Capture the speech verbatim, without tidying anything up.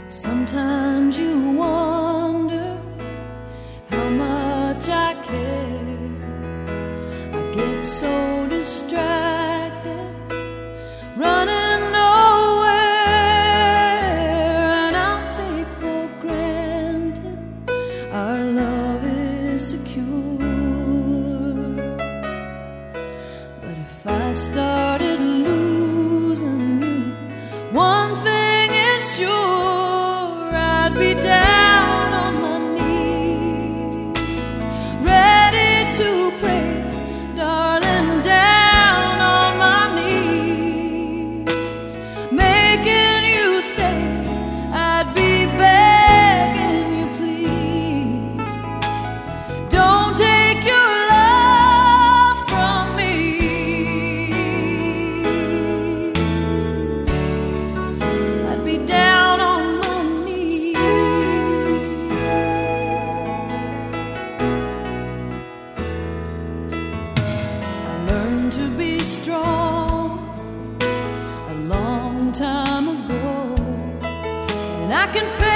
Sometimes you wonder how much I care. I get so distracted, running nowhere, and I'll take for granted our love is secure. But if I started losing you, one thing is sure, I'd be down on my knees, ready to pray, darling, down on my knees, making you stay. I'd be begging you, please, don't take your love from me. I'd be down on my knees. I learned to be strong a long time ago, and I can feel